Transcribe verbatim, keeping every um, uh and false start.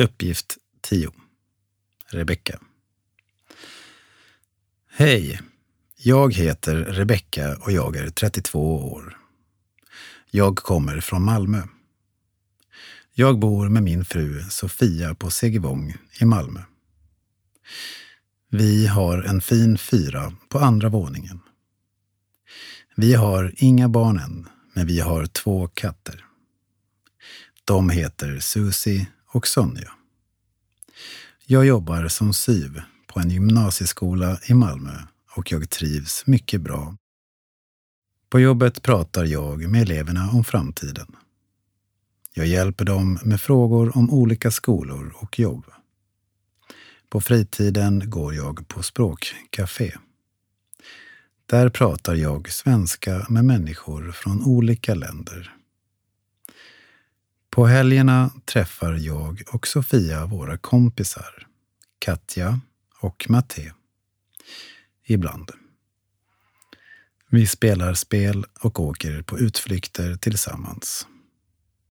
Uppgift tio. Rebecka. Hej, jag heter Rebecka och jag är trettiotvå år. Jag kommer från Malmö. Jag bor med min fru Sofia på Segevång i Malmö. Vi har en fin fyra på andra våningen. Vi har inga barn än, men vi har två katter. De heter Susie och Sonja. Jag jobbar som syv på en gymnasieskola i Malmö och jag trivs mycket bra. På jobbet pratar jag med eleverna om framtiden. Jag hjälper dem med frågor om olika skolor och jobb. På fritiden går jag på språkcafé. Där pratar jag svenska med människor från olika länder. På helgerna träffar jag och Sofia våra kompisar, Katja och Matte. Ibland. Vi spelar spel och åker på utflykter tillsammans.